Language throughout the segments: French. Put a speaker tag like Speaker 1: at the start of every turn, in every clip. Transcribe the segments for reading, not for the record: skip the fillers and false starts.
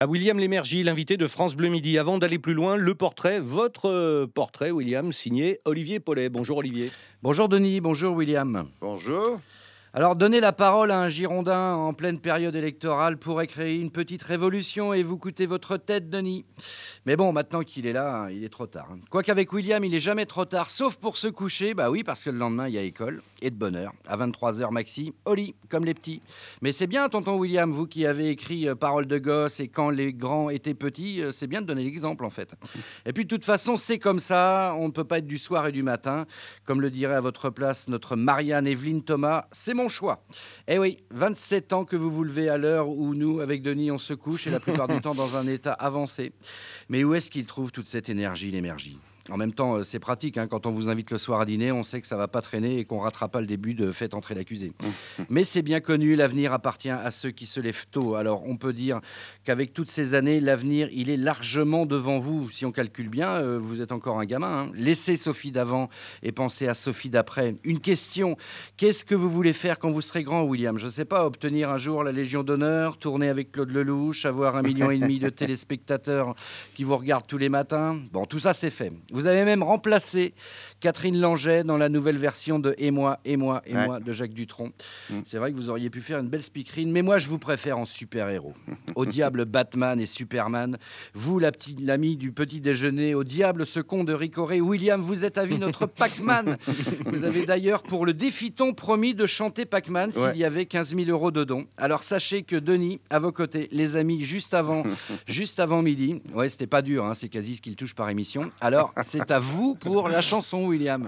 Speaker 1: À William Lémergie, l'invité de France Bleu Midi. Avant d'aller plus loin, le portrait, votre portrait, William, signé Olivier Paulet. Bonjour Olivier.
Speaker 2: Bonjour Denis, bonjour William.
Speaker 3: Bonjour.
Speaker 2: Alors donner la parole à un Girondin en pleine période électorale pourrait créer une petite révolution et vous coûter votre tête, Denis. Mais bon, maintenant qu'il est là, il est trop tard. Quoiqu'avec William, il est jamais trop tard, sauf pour se coucher. Bah oui, parce que le lendemain, il y a école, et de bonne heure. À 23h maxi, au lit, comme les petits. Mais c'est bien, tonton William, vous qui avez écrit Paroles de gosse et Quand les grands étaient petits, c'est bien de donner l'exemple en fait. Et puis de toute façon, c'est comme ça, on ne peut pas être du soir et du matin. Comme le dirait à votre place notre Marianne Evelyne Thomas, c'est mon choix. Eh oui, 27 ans que vous vous levez à l'heure où nous, avec Denis, on se couche et la plupart du temps dans un état avancé. Mais où est-ce qu'il trouve toute cette énergie, l'énergie ? En même temps, c'est pratique, quand on vous invite le soir à dîner, on sait que ça va pas traîner et qu'on ratera pas le début de Faites entrer l'accusé. Mais c'est bien connu, l'avenir appartient à ceux qui se lèvent tôt. Alors on peut dire qu'avec toutes ces années, l'avenir, il est largement devant vous. Si on calcule bien, vous êtes encore un gamin. Laissez Sophie d'avant et pensez à Sophie d'après. Une question, qu'est-ce que vous voulez faire quand vous serez grand, William ? Je sais pas, obtenir un jour la Légion d'honneur, tourner avec Claude Lelouch, avoir 1,5 million de téléspectateurs qui vous regardent tous les matins. Bon, tout ça c'est fait. Vous avez même remplacé Catherine Langeais dans la nouvelle version de Et moi de Jacques Dutronc. C'est vrai que vous auriez pu faire une belle speakerine, mais moi je vous préfère en super-héros. Au diable Batman et Superman, vous l'ami du petit déjeuner, au diable ce con de Ricoré, William, vous êtes à vie notre Pac-Man. Vous avez d'ailleurs pour le défiton promis de chanter Pac-Man s'il y avait 15 000 € de dons. Alors sachez que Denis, à vos côtés, les amis, juste avant midi, ouais c'était pas dur, c'est quasi ce qu'il touche par émission, alors c'est à vous pour la chanson, William.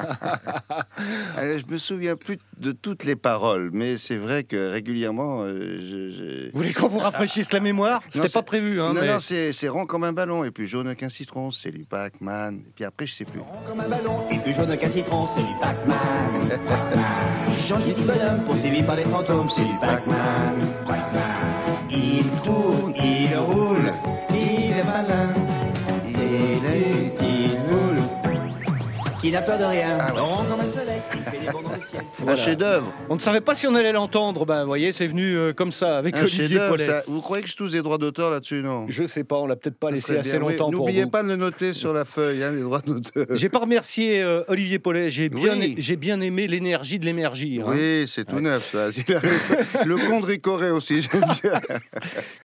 Speaker 3: Je me souviens plus de toutes les paroles, mais c'est vrai que régulièrement,
Speaker 1: Vous voulez qu'on vous rafraîchisse la mémoire ? C'était pas prévu.
Speaker 3: Non,
Speaker 1: mais...
Speaker 3: non, c'est rond comme un ballon, et puis jaune qu'un citron, c'est du Pac-Man. Et puis après, je sais plus.
Speaker 4: Rond comme un ballon, et plus jaune qu'un citron, c'est du Pac-Man. Gentil petit bonhomme, poursuivi par les fantômes, c'est du Pac-Man. Il tourne, il roule, il est malin. Il roule, qui n'a peur de rien. Rond comme un soleil, il fait des bonds dans le ciel.
Speaker 3: Un chef-d'œuvre.
Speaker 1: On ne savait pas si on allait l'entendre. Vous voyez, c'est venu comme ça, avec
Speaker 3: Un
Speaker 1: Olivier
Speaker 3: chef-d'œuvre,
Speaker 1: Paulet.
Speaker 3: ça. Vous croyez que je touche des droits d'auteur là-dessus, non?
Speaker 1: Je sais pas, on l'a peut-être pas
Speaker 3: Ça
Speaker 1: laissé
Speaker 3: serait
Speaker 1: assez
Speaker 3: bien, oui.
Speaker 1: longtemps pour
Speaker 3: N'oubliez
Speaker 1: vous.
Speaker 3: pas de le noter sur la feuille, les droits d'auteur.
Speaker 1: J'ai pas remercié Olivier Paulet. J'ai
Speaker 3: Oui.
Speaker 1: bien aimé l'énergie de l'émergie.
Speaker 3: Oui, c'est tout neuf, ça. Le con de Ricoré aussi, j'aime bien.